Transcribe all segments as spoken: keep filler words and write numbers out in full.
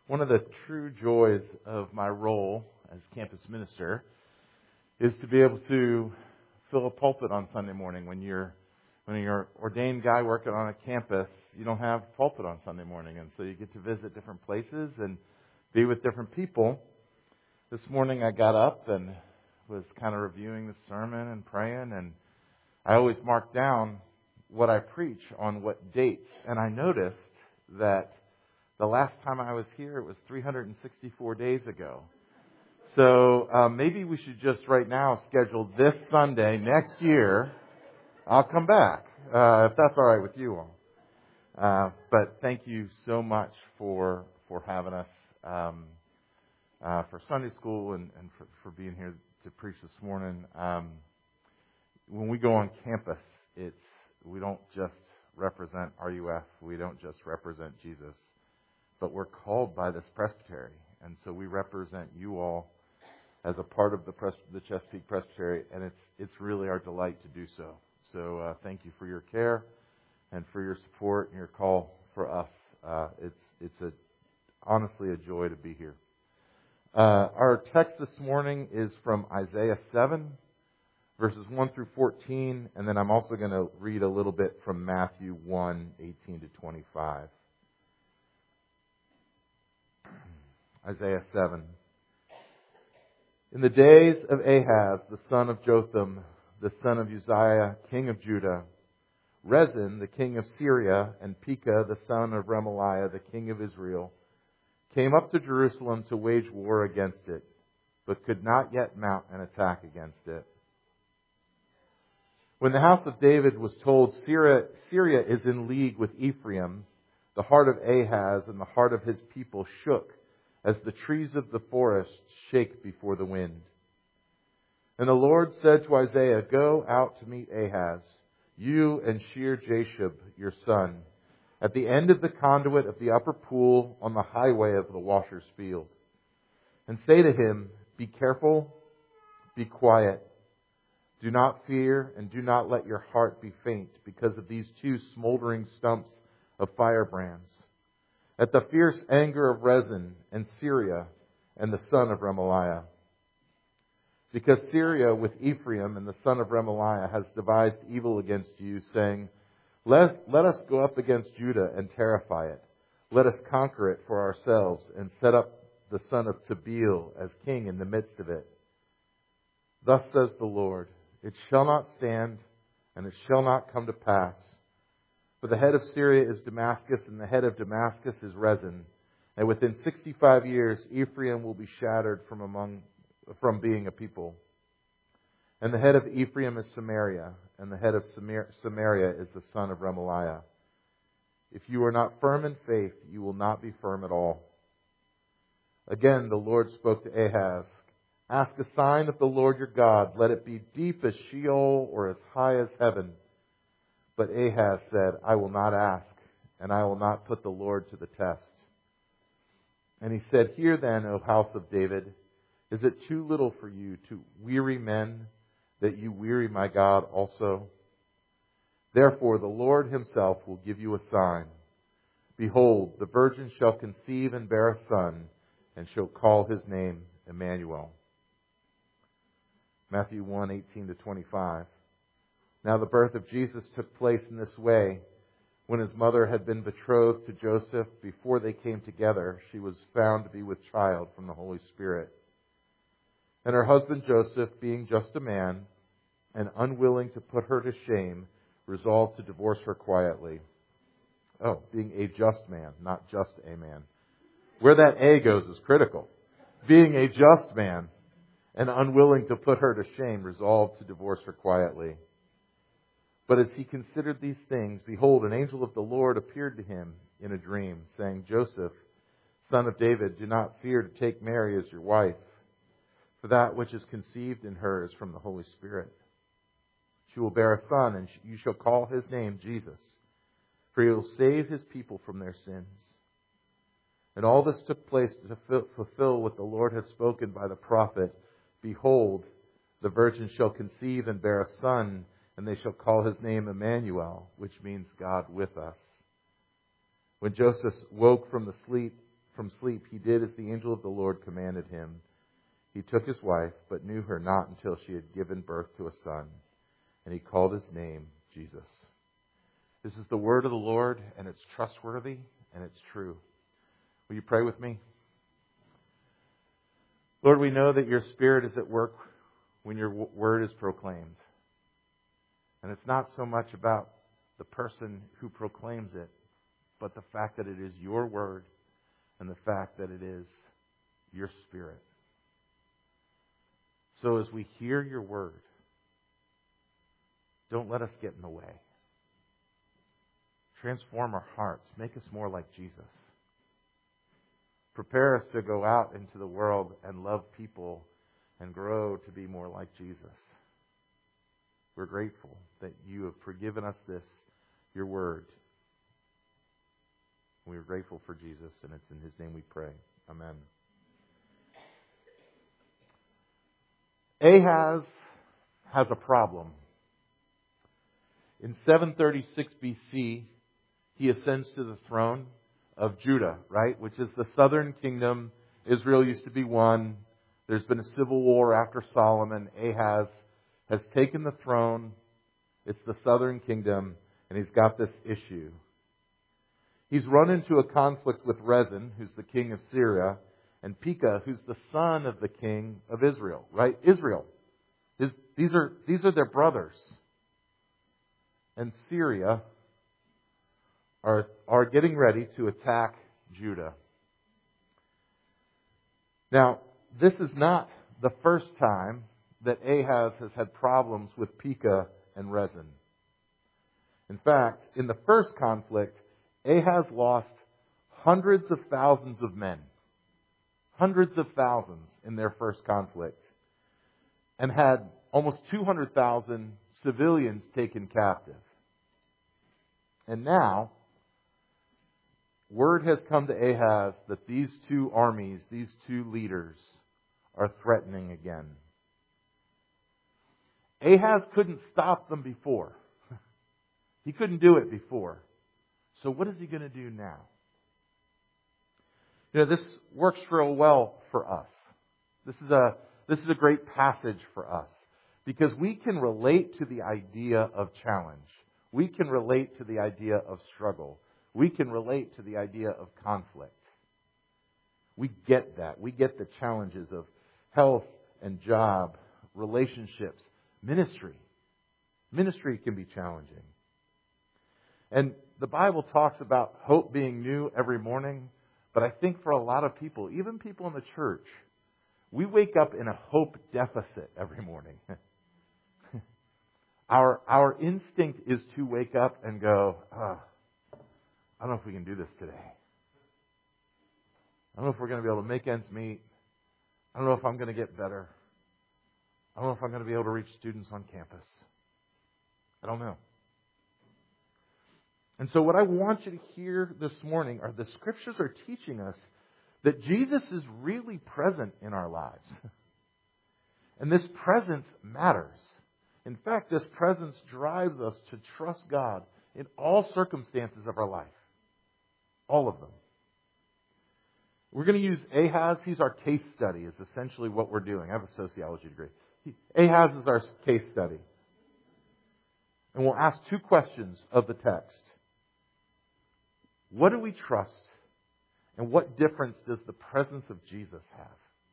One of the true joys of my role as campus minister is to be able to fill a pulpit on Sunday morning. When you're when you're an ordained guy working on a campus, you don't have a pulpit on Sunday morning, and so you get to visit different places and be with different people. This morning I got up and was kind of reviewing the sermon and praying, and I always mark down what I preach on what dates, and I noticed that the last time I was here, it was three hundred sixty-four days ago. So uh, maybe we should just right now schedule this Sunday next year. I'll come back, uh, if that's all right with you all. Uh, but thank you so much for for having us um, uh, for Sunday school and, and for, for being here to preach this morning. Um, when we go on campus, it's we don't just represent R U F. We don't just represent Jesus. But we're called by this presbytery, and so we represent you all as a part of the, Pres- the Chesapeake Presbytery, and it's it's really our delight to do so. So uh, thank you for your care and for your support and your call for us. Uh, it's it's a honestly a joy to be here. Uh, our text this morning is from Isaiah seven, verses one through fourteen, and then I'm also going to read a little bit from Matthew one, eighteen to twenty-five. Isaiah seven. In the days of Ahaz, the son of Jotham, the son of Uzziah, king of Judah, Rezin, the king of Syria, and Pekah, the son of Remaliah, the king of Israel, came up to Jerusalem to wage war against it, but could not yet mount an attack against it. When the house of David was told Syria, Syria is in league with Ephraim, the heart of Ahaz and the heart of his people shook, as the trees of the forest shake before the wind. And the Lord said to Isaiah, "Go out to meet Ahaz, you and Shear-Jashub, your son, at the end of the conduit of the upper pool on the highway of the washer's field. And say to him, be careful, be quiet. Do not fear, and do not let your heart be faint because of these two smoldering stumps of firebrands. At the fierce anger of Rezin and Syria and the son of Remaliah. Because Syria with Ephraim and the son of Remaliah has devised evil against you, saying, let, let us go up against Judah and terrify it. Let us conquer it for ourselves and set up the son of Tabeel as king in the midst of it. Thus says the Lord, it shall not stand, and it shall not come to pass. For the head of Syria is Damascus, and the head of Damascus is Rezin. And within sixty-five years, Ephraim will be shattered from among, from being a people. And the head of Ephraim is Samaria, and the head of Samaria is the son of Remaliah. If you are not firm in faith, you will not be firm at all." Again, the Lord spoke to Ahaz, "Ask a sign of the Lord your God. Let it be deep as Sheol or as high as heaven." But Ahaz said, "I will not ask, and I will not put the Lord to the test." And he said, "Hear then, O house of David, is it too little for you to weary men, that you weary my God also? Therefore the Lord himself will give you a sign. Behold, the virgin shall conceive and bear a son, and shall call his name Emmanuel." Matthew one, eighteen to twenty-five. Now the birth of Jesus took place in this way. When his mother had been betrothed to Joseph, before they came together, she was found to be with child from the Holy Spirit. And her husband Joseph, being just a man, and unwilling to put her to shame, resolved to divorce her quietly. Oh, being a just man, not just a man. Where that A goes is critical. Being a just man, and unwilling to put her to shame, resolved to divorce her quietly. But as he considered these things, behold, an angel of the Lord appeared to him in a dream, saying, "Joseph, son of David, do not fear to take Mary as your wife, for that which is conceived in her is from the Holy Spirit. She will bear a son, and you shall call his name Jesus, for he will save his people from their sins." And all this took place to fulfill what the Lord had spoken by the prophet. "Behold, the virgin shall conceive and bear a son, and they shall call his name Emmanuel," which means God with us. When Joseph woke from the sleep, from sleep, he did as the angel of the Lord commanded him. He took his wife, but knew her not until she had given birth to a son, and he called his name Jesus. This is the word of the Lord, and it's trustworthy, and it's true. Will you pray with me? Lord, we know that your Spirit is at work when your word is proclaimed. And it's not so much about the person who proclaims it, but the fact that it is your word and the fact that it is your Spirit. So as we hear your word, don't let us get in the way. Transform our hearts. Make us more like Jesus. Prepare us to go out into the world and love people and grow to be more like Jesus. We're grateful that you have forgiven us this, your word. We are grateful for Jesus, and it's in his name we pray. Amen. Ahaz has a problem. In seven thirty-six B C, he ascends to the throne of Judah, right? Which is the southern kingdom. Israel used to be one. There's been a civil war after Solomon. Ahaz has taken the throne. It's the southern kingdom, and he's got this issue. He's run into a conflict with Rezin, who's the king of Syria, and Pekah, who's the son of the king of Israel, right? Israel. His, these are, these are their brothers. And Syria are, are getting ready to attack Judah. Now, this is not the first time that Ahaz has had problems with Pekah and Rezin. In fact, in the first conflict, Ahaz lost hundreds of thousands of men. Hundreds of thousands in their first conflict. And had almost two hundred thousand civilians taken captive. And now, word has come to Ahaz that these two armies, these two leaders, are threatening again. Ahaz couldn't stop them before. He couldn't do it before. So what is he going to do now? You know, this works real well for us. This is a this is a great passage for us because we can relate to the idea of challenge. We can relate to the idea of struggle. We can relate to the idea of conflict. We get that. We get the challenges of health and job, relationships, ministry. Ministry can be challenging. And the Bible talks about hope being new every morning. But I think for a lot of people, even people in the church, we wake up in a hope deficit every morning. our our instinct is to wake up and go, oh, I don't know if we can do this today. I don't know if we're going to be able to make ends meet. I don't know if I'm going to get better. I don't know if I'm going to be able to reach students on campus. I don't know. And so what I want you to hear this morning are the Scriptures are teaching us that Jesus is really present in our lives. And this presence matters. In fact, this presence drives us to trust God in all circumstances of our life. All of them. We're going to use Ahaz. He's our case study is essentially what we're doing. I have a sociology degree. Ahaz is our case study. And we'll ask two questions of the text. What do we trust? And what difference does the presence of Jesus have?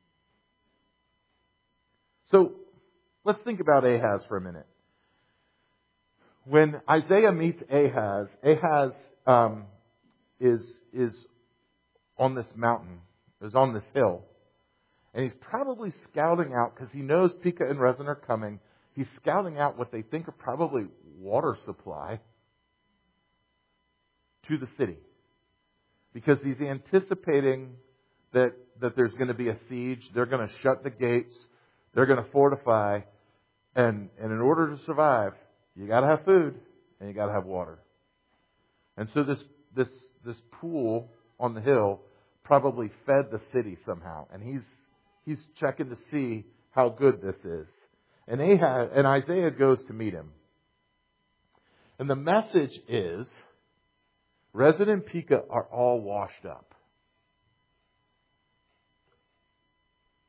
So, let's think about Ahaz for a minute. When Isaiah meets Ahaz, Ahaz um, is, is on this mountain, is on this hill. And he's probably scouting out, because he knows Pekah and Rezin are coming, he's scouting out what they think are probably water supply to the city. Because he's anticipating that, that there's going to be a siege. They're going to shut the gates. They're going to fortify. And, and in order to survive, you got to have food and you got to have water. And so this, this, this pool on the hill probably fed the city somehow. And he's, he's checking to see how good this is. And Ahaz, and Isaiah goes to meet him. And the message is, Rezin and Pekah are all washed up.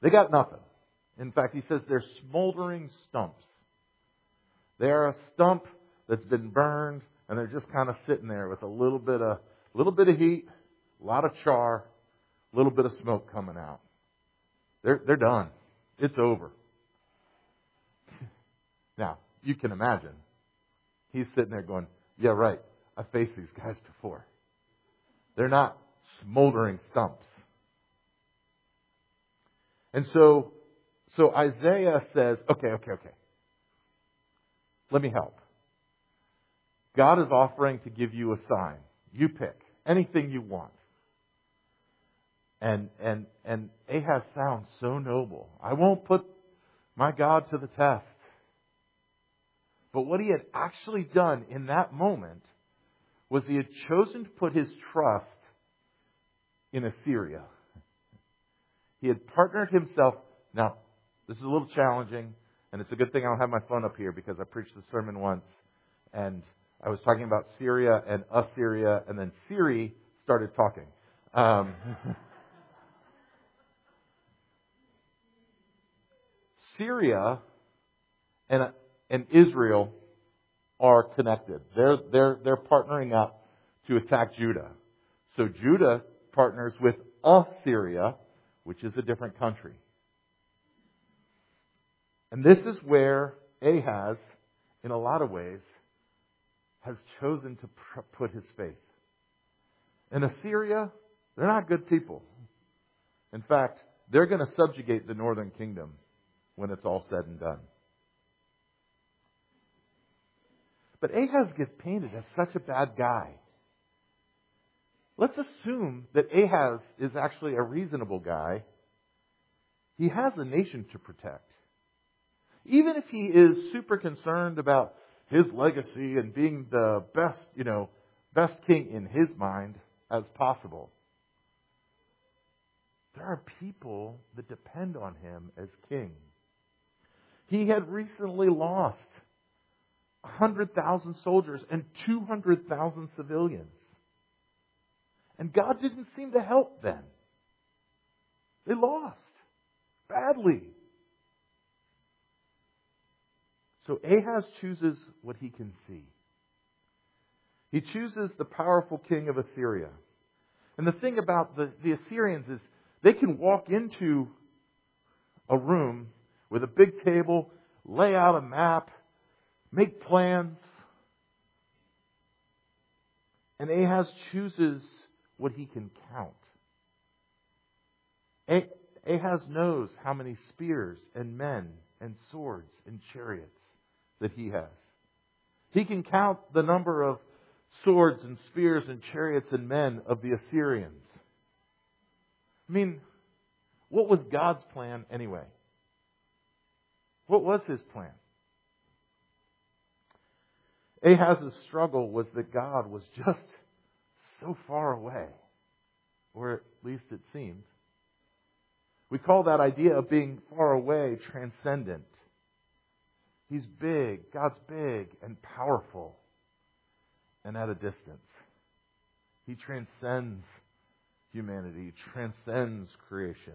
They got nothing. In fact, he says they're smoldering stumps. They're a stump that's been burned, and they're just kind of sitting there with a little bit of, little bit of heat, a lot of char, a little bit of smoke coming out. They're, they're done. It's over. Now, you can imagine. He's sitting there going, yeah, right. I faced these guys before. They're not smoldering stumps. And so, so Isaiah says, okay, okay, okay. Let me help. God is offering to give you a sign. You pick anything you want. And and and Ahaz sounds so noble. I won't put my God to the test. But what he had actually done in that moment was he had chosen to put his trust in Assyria. He had partnered himself. Now, this is a little challenging, and it's a good thing I don't have my phone up here because I preached the sermon once, and I was talking about Syria and Assyria, and then Siri started talking. Um, Syria and and Israel are connected. They're they're they're partnering up to attack Judah. So Judah partners with Assyria, which is a different country. And this is where Ahaz, in a lot of ways, has chosen to pr- put his faith. In Assyria, they're not good people. In fact, they're going to subjugate the northern kingdom when it's all said and done. But Ahaz gets painted as such a bad guy. Let's assume that Ahaz is actually a reasonable guy. He has a nation to protect. Even if he is super concerned about his legacy and being the best, you know, best king in his mind as possible, there are people that depend on him as king. He had recently lost one hundred thousand soldiers and two hundred thousand civilians. And God didn't seem to help then. They lost badly. So Ahaz chooses what he can see. He chooses the powerful king of Assyria. And the thing about the, the Assyrians is they can walk into a room with a big table, lay out a map, make plans. And Ahaz chooses what he can count. Ahaz knows how many spears and men and swords and chariots that he has. He can count the number of swords and spears and chariots and men of the Assyrians. I mean, what was God's plan anyway? What was his plan? Ahaz's struggle was that God was just so far away, or at least it seemed. We call that idea of being far away transcendent. He's big, God's big and powerful, and at a distance. He transcends humanity, transcends creation.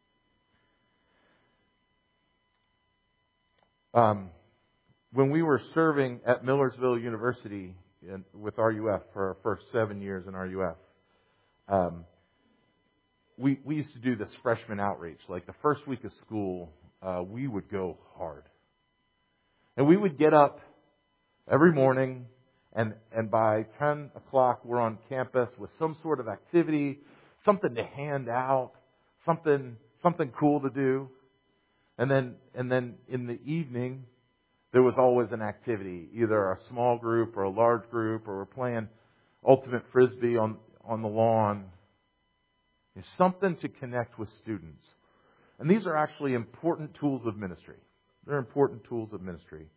Um, when we were serving at Millersville University in, with R U F for our first seven years in R U F, um, we we used to do this freshman outreach. Like the first week of school, uh, we would go hard. And we would get up every morning, and, and by ten o'clock, we're on campus with some sort of activity, something to hand out, something something cool to do. And then and then in the evening, there was always an activity, either a small group or a large group, or we're playing ultimate frisbee on, on the lawn. There's something to connect with students. And these are actually important tools of ministry. They're important tools of ministry.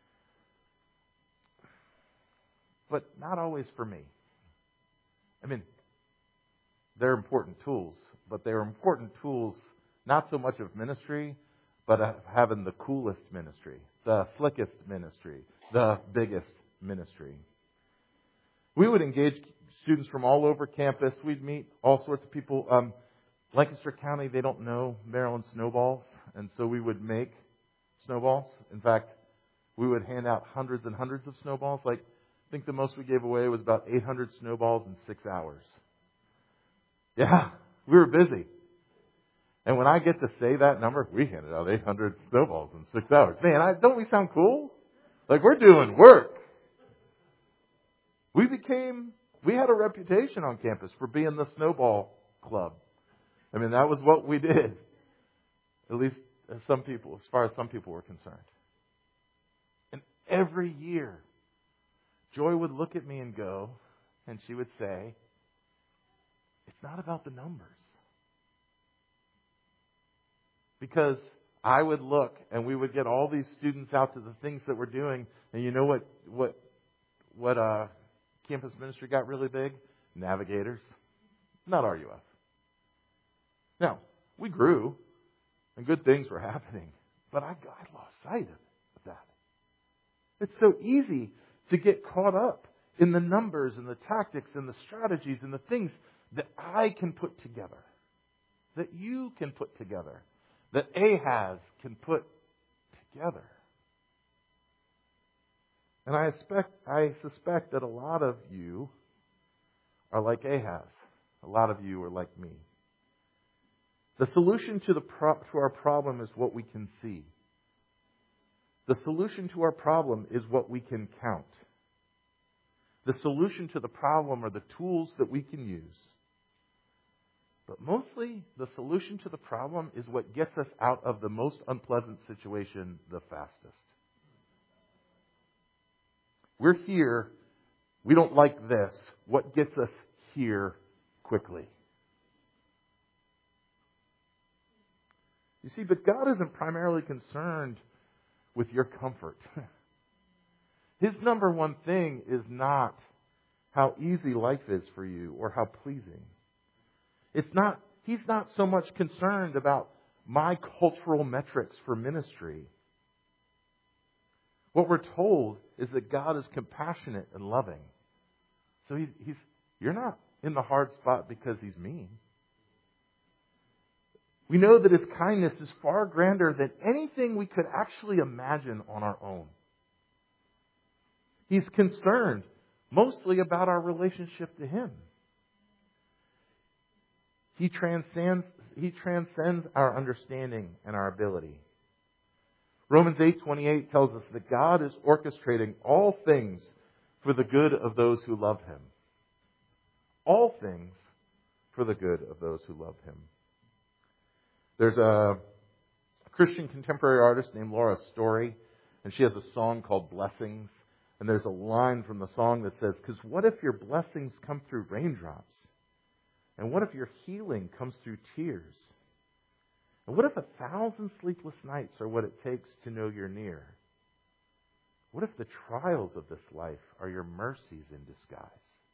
But not always for me. I mean, they're important tools, but they're important tools not so much of ministry, but of having the coolest ministry, the slickest ministry, the biggest ministry. We would engage students from all over campus. We'd meet all sorts of people. Um, Lancaster County, they don't know Maryland snowballs, and so we would make snowballs. In fact, we would hand out hundreds and hundreds of snowballs. Like, I think the most we gave away was about eight hundred snowballs in six hours. Yeah, we were busy. And when I get to say that number, we handed out eight hundred snowballs in six hours. Man, I, don't we sound cool? Like, we're doing work. We became, we had a reputation on campus for being the snowball club. I mean, that was what we did. At least as some people, as far as some people were concerned. And every year, Joy would look at me and go, and she would say, it's not about the numbers. Because I would look and we would get all these students out to the things that we're doing. And you know what, what, what, uh, campus ministry got really big? Navigators. Not R U F. Now, we grew and good things were happening. But I, I lost sight of that. It's so easy to get caught up in the numbers and the tactics and the strategies and the things that I can put together. That you can put together. That Ahaz can put together. And I suspect, I suspect that a lot of you are like Ahaz. A lot of you are like me. The solution to, the pro- to our problem is what we can see. The solution to our problem is what we can count. The solution to the problem are the tools that we can use. But mostly, the solution to the problem is what gets us out of the most unpleasant situation the fastest. We're here. We don't like this. What gets us here quickly? You see, but God isn't primarily concerned with your comfort. His number one thing is not how easy life is for you or how pleasing. It's not, He's not so much concerned about my cultural metrics for ministry. What we're told is that God is compassionate and loving. So he, he's, you're not in the hard spot because He's mean. We know that His kindness is far grander than anything we could actually imagine on our own. He's concerned mostly about our relationship to Him. He transcends, He transcends our understanding and our ability. Romans eight twenty-eight tells us that God is orchestrating all things for the good of those who love Him. All things for the good of those who love Him. There's a Christian contemporary artist named Laura Story, and she has a song called Blessings. And there's a line from the song that says, because what if your blessings come through raindrops? And what if your healing comes through tears? And what if a thousand sleepless nights are what it takes to know you're near? What if the trials of this life are your mercies in disguise?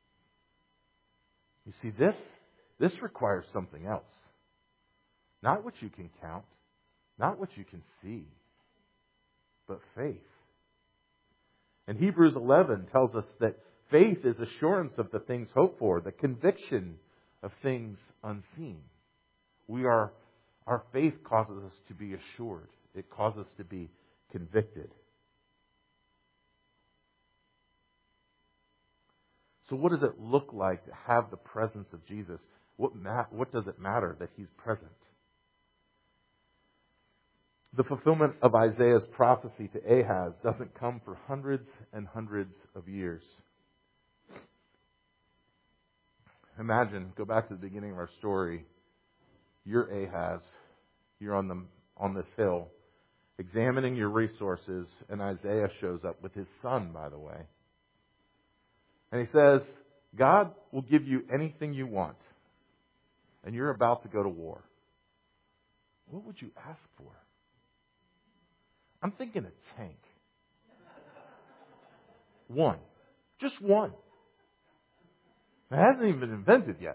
You see, this, this requires something else. Not what you can count, not what you can see, but faith. And Hebrews eleven tells us that faith is assurance of the things hoped for, the conviction of things unseen. We are, our faith causes us to be assured. It causes us to be convicted. So what does it look like to have the presence of Jesus? What, ma- what does it matter that He's present? The fulfillment of Isaiah's prophecy to Ahaz doesn't come for hundreds and hundreds of years. Imagine, go back to the beginning of our story. You're Ahaz. You're on the on this hill, examining your resources, and Isaiah shows up with his son, by the way. And he says, God will give you anything you want, and you're about to go to war. What would you ask for? I'm thinking a tank. One. Just one. It hasn't even been invented yet.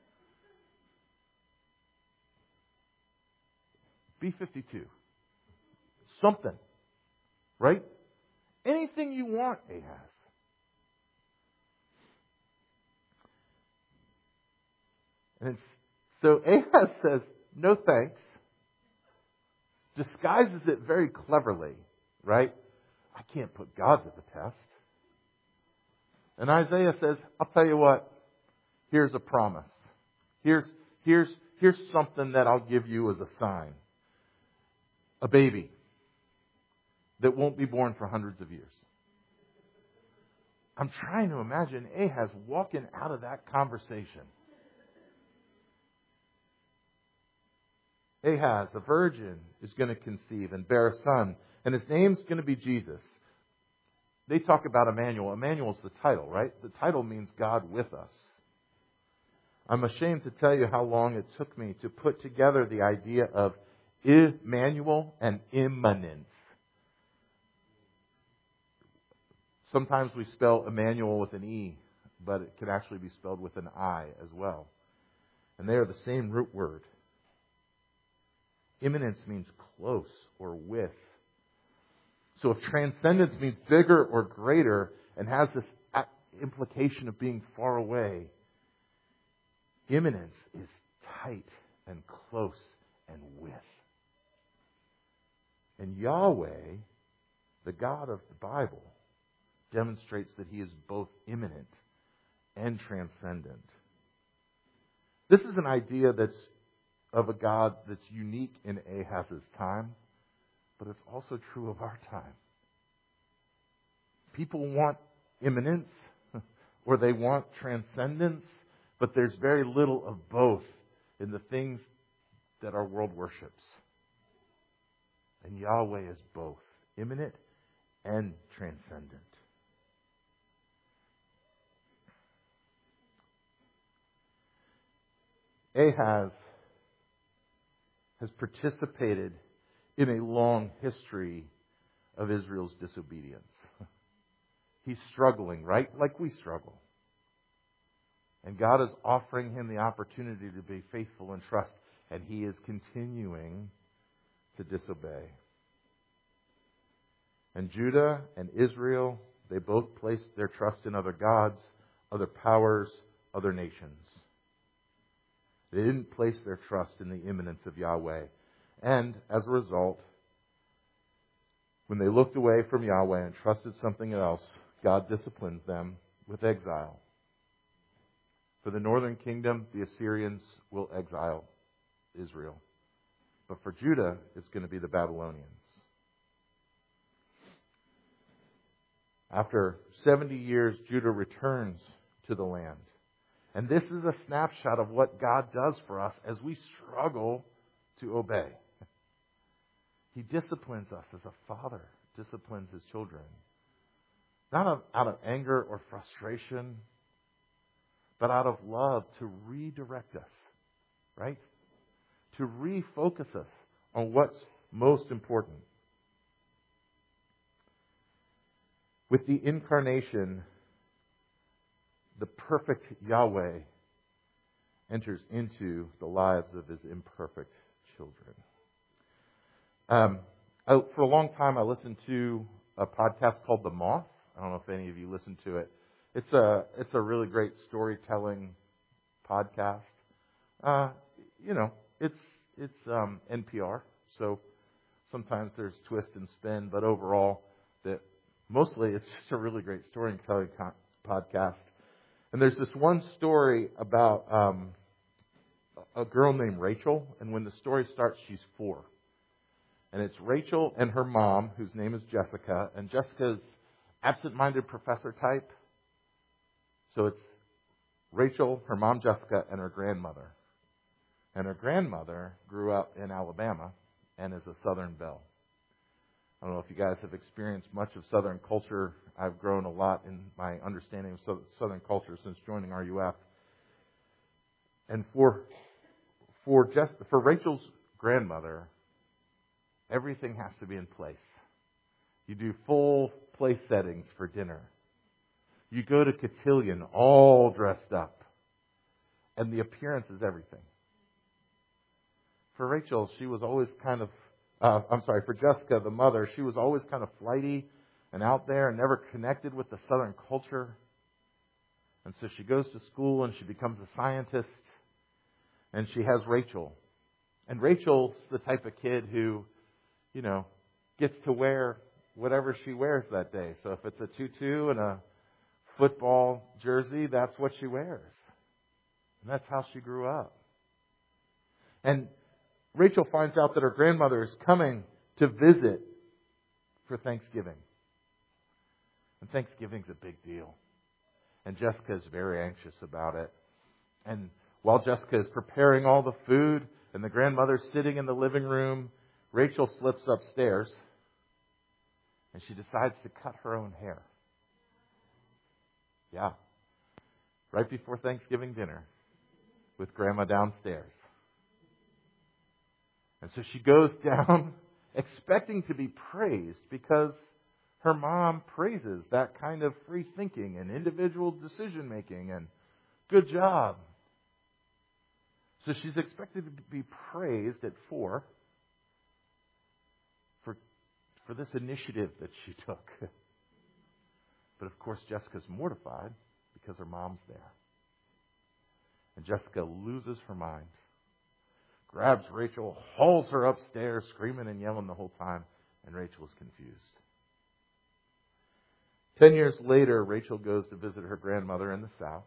B fifty-two. Something. Right? Anything you want, Ahaz. And it's So Ahaz says, no thanks. Disguises it very cleverly, right? I can't put God to the test. And Isaiah says, I'll tell you what, here's a promise. Here's, here's, here's something that I'll give you as a sign. A baby that won't be born for hundreds of years. I'm trying to imagine Ahaz walking out of that conversation. Ahaz, a virgin, is going to conceive and bear a son, and his name's going to be Jesus. They talk about Emmanuel. Emmanuel's the title, right? The title means God with us. I'm ashamed to tell you how long it took me to put together the idea of Emmanuel and immanence. Sometimes we spell Emmanuel with an E, but it can actually be spelled with an I as well. And they are the same root word. Immanence means close or with. So if transcendence means bigger or greater and has this implication of being far away, immanence is tight and close and with. And Yahweh, the God of the Bible, demonstrates that He is both immanent and transcendent. This is an idea that's of a God that's unique in Ahaz's time, but it's also true of our time. People want immanence or they want transcendence, but there's very little of both in the things that our world worships. And Yahweh is both immanent and transcendent. Ahaz has participated in a long history of Israel's disobedience. He's struggling, right? Like we struggle. And God is offering him the opportunity to be faithful and trust, and he is continuing to disobey. And Judah and Israel, they both placed their trust in other gods, other powers, other nations. They didn't place their trust in the immanence of Yahweh. And as a result, when they looked away from Yahweh and trusted something else, God disciplines them with exile. For the northern kingdom, the Assyrians will exile Israel. But for Judah, it's going to be the Babylonians. After seventy years, Judah returns to the land. And this is a snapshot of what God does for us as we struggle to obey. He disciplines us as a father disciplines his children. Not out of, out of anger or frustration, but out of love to redirect us, right? To refocus us on what's most important. With the incarnation, the perfect Yahweh enters into the lives of his imperfect children. Um, I, for a long time, I listened to a podcast called The Moth. I don't know if any of you listen to it. It's a it's a really great storytelling podcast. Uh, you know, it's it's um, N P R, so sometimes there's twist and spin, but overall, that mostly it's just a really great storytelling co- podcast. And there's this one story about um, a girl named Rachel, and when the story starts, she's four. And it's Rachel and her mom, whose name is Jessica, and Jessica's absent-minded professor type. So it's Rachel, her mom Jessica, and her grandmother. And her grandmother grew up in Alabama and is a Southern belle. I don't know if you guys have experienced much of Southern culture. I've grown a lot in my understanding of Southern culture since joining R U F. And for for just for Rachel's grandmother, everything has to be in place. You do full place settings for dinner. You go to cotillion all dressed up. And the appearance is everything. For Rachel, she was always kind of, uh, I'm sorry, for Jessica, the mother, she was always kind of flighty and out there and never connected with the Southern culture. And so she goes to school and she becomes a scientist. And she has Rachel. And Rachel's the type of kid who, you know, gets to wear whatever she wears that day. So if it's a tutu and a football jersey, that's what she wears. And that's how she grew up. And Rachel finds out that her grandmother is coming to visit for Thanksgiving. And Thanksgiving's a big deal. And Jessica is very anxious about it. And while Jessica is preparing all the food and the grandmother's sitting in the living room, Rachel slips upstairs and she decides to cut her own hair. Yeah. Right before Thanksgiving dinner with Grandma downstairs. And so she goes down expecting to be praised because her mom praises that kind of free thinking and individual decision making and good job. So she's expected to be praised at four for, for this initiative that she took. But of course Jessica's mortified because her mom's there. And Jessica loses her mind. Grabs Rachel, hauls her upstairs, screaming and yelling the whole time, and Rachel is confused. Ten years later, Rachel goes to visit her grandmother in the South.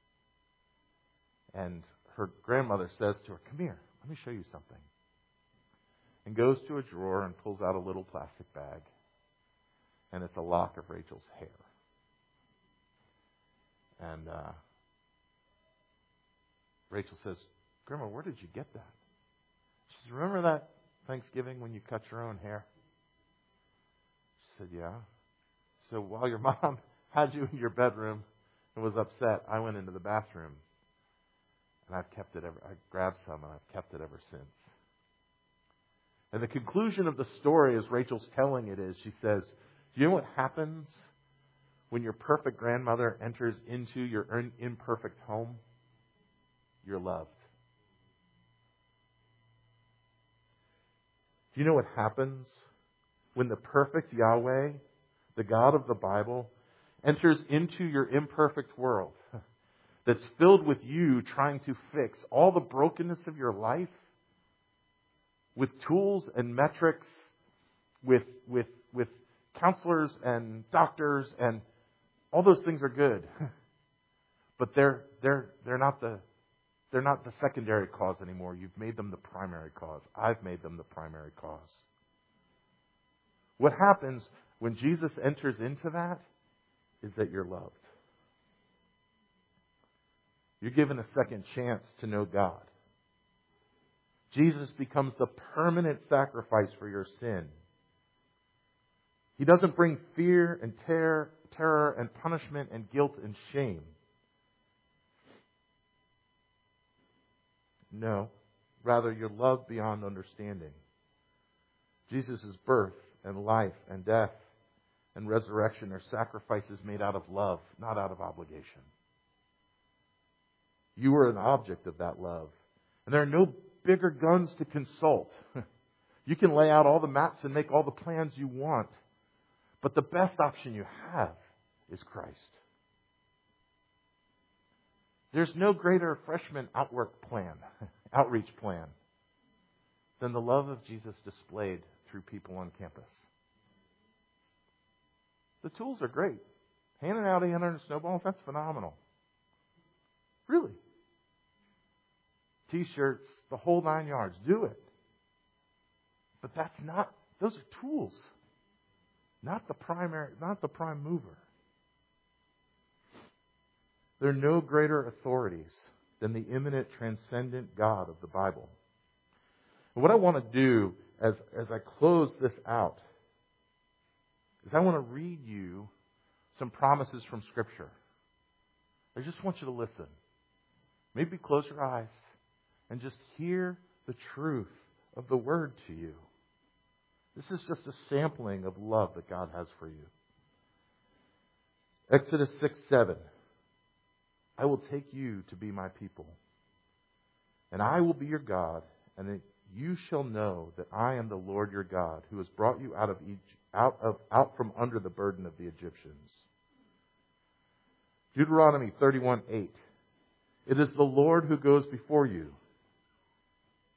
And her grandmother says to her, "Come here, let me show you something." And goes to a drawer and pulls out a little plastic bag. And it's a lock of Rachel's hair. And uh, Rachel says, "Grandma, where did you get that?" She says, "Remember that Thanksgiving when you cut your own hair?" She said, "Yeah." So while your mom had you in your bedroom and was upset, I went into the bathroom and I've kept it ever. I grabbed some and I've kept it ever since. And the conclusion of the story, as Rachel's telling it, is she says, "Do you know what happens when your perfect grandmother enters into your imperfect home? You're loved." Do you know what happens when the perfect Yahweh, the God of the Bible, enters into your imperfect world that's filled with you trying to fix all the brokenness of your life with tools and metrics, with with with counselors and doctors, and all those things are good. But they're they're they're not the They're not the secondary cause anymore. You've made them the primary cause. I've made them the primary cause. What happens when Jesus enters into that is that you're loved. You're given a second chance to know God. Jesus becomes the permanent sacrifice for your sin. He doesn't bring fear and terror, terror and punishment and guilt and shame. No, rather you're loved beyond understanding. Jesus' birth and life and death and resurrection are sacrifices made out of love, not out of obligation. You are an object of that love. And there are no bigger guns to consult. You can lay out all the maps and make all the plans you want. But the best option you have is Christ. There's no greater freshman outwork plan, outreach plan, than the love of Jesus displayed through people on campus. The tools are great. Handing out eight hundred snowballs, that's phenomenal. Really. T-shirts, the whole nine yards. Do it. But that's not, those are tools. Not the primary, not the prime mover. There are no greater authorities than the immanent, transcendent God of the Bible. And what I want to do as, as I close this out is I want to read you some promises from Scripture. I just want you to listen. Maybe close your eyes and just hear the truth of the Word to you. This is just a sampling of love that God has for you. Exodus six seven. I will take you to be my people, and I will be your God, and that you shall know that I am the Lord your God, who has brought you out of Egypt, out of out from under the burden of the Egyptians. Deuteronomy thirty-one eight. It is the Lord who goes before you.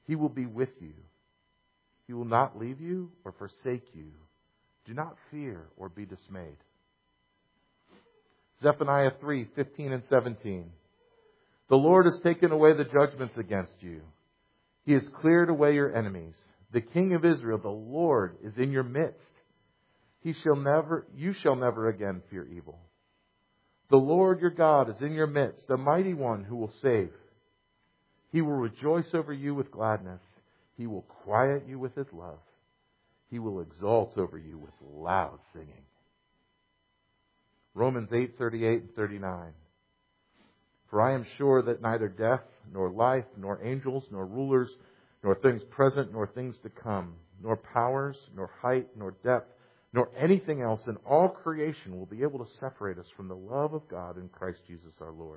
He will be with you. He will not leave you or forsake you. Do not fear or be dismayed. Zephaniah three, fifteen and seventeen. The Lord has taken away the judgments against you. He has cleared away your enemies. The King of Israel, the Lord, is in your midst. He shall never, you shall never again fear evil. The Lord your God is in your midst, the mighty one who will save. He will rejoice over you with gladness. He will quiet you with his love. He will exult over you with loud singing. Romans eight, thirty-eight and thirty-nine. For I am sure that neither death, nor life, nor angels, nor rulers, nor things present, nor things to come, nor powers, nor height, nor depth, nor anything else in all creation will be able to separate us from the love of God in Christ Jesus our Lord.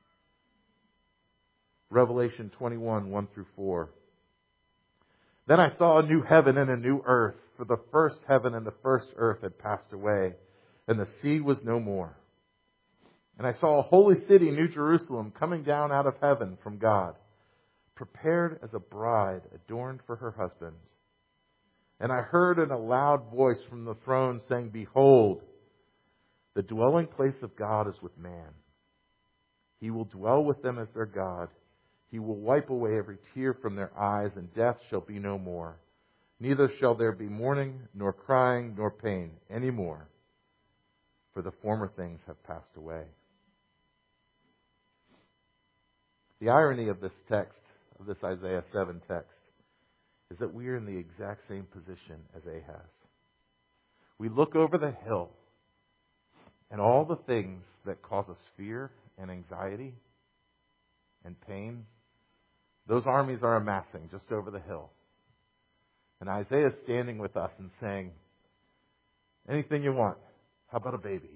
Revelation twenty-one, one through four. Then I saw a new heaven and a new earth, for the first heaven and the first earth had passed away, and the sea was no more. And I saw a holy city, New Jerusalem, coming down out of heaven from God, prepared as a bride adorned for her husband. And I heard in a loud voice from the throne saying, Behold, the dwelling place of God is with man. He will dwell with them as their God. He will wipe away every tear from their eyes, and death shall be no more. Neither shall there be mourning, nor crying, nor pain any more, for the former things have passed away. The irony of this text, of this Isaiah seven text, is that we are in the exact same position as Ahaz. We look over the hill, and all the things that cause us fear and anxiety and pain, those armies are amassing just over the hill. And Isaiah is standing with us and saying, anything you want. How about a baby?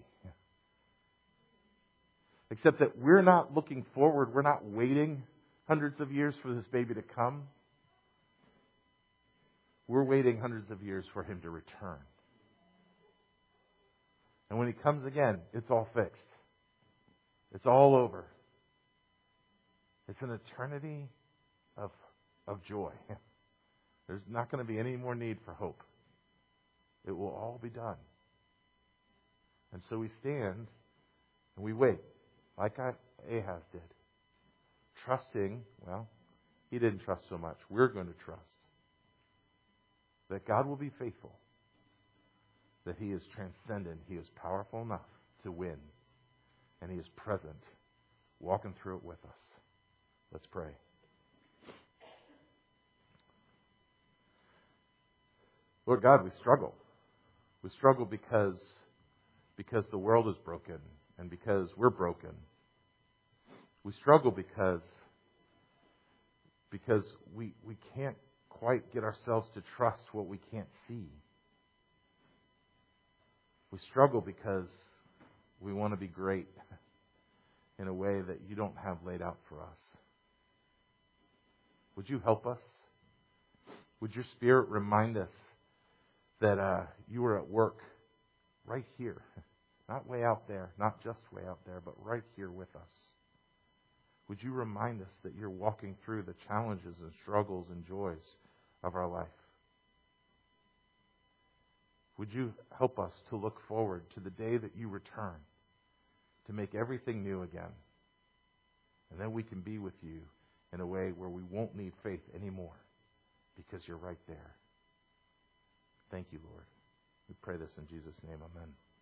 Except that we're not looking forward. We're not waiting hundreds of years for this baby to come. We're waiting hundreds of years for him to return. And when he comes again, it's all fixed. It's all over. It's an eternity of, of joy. There's not going to be any more need for hope. It will all be done. And so we stand and we wait, like Ahaz did. Trusting, well, he didn't trust so much. We're going to trust that God will be faithful, that he is transcendent, he is powerful enough to win, and he is present, walking through it with us. Let's pray. Lord God, we struggle. We struggle because, because the world is broken and because we're broken. We struggle because, because we, we can't quite get ourselves to trust what we can't see. We struggle because we want to be great in a way that you don't have laid out for us. Would you help us? Would your Spirit remind us that uh, you are at work right here, not way out there, not just way out there, but right here with us? Would you remind us that you're walking through the challenges and struggles and joys of our life? Would you help us to look forward to the day that you return, to make everything new again? And then we can be with you in a way where we won't need faith anymore because you're right there. Thank you, Lord. We pray this in Jesus' name. Amen.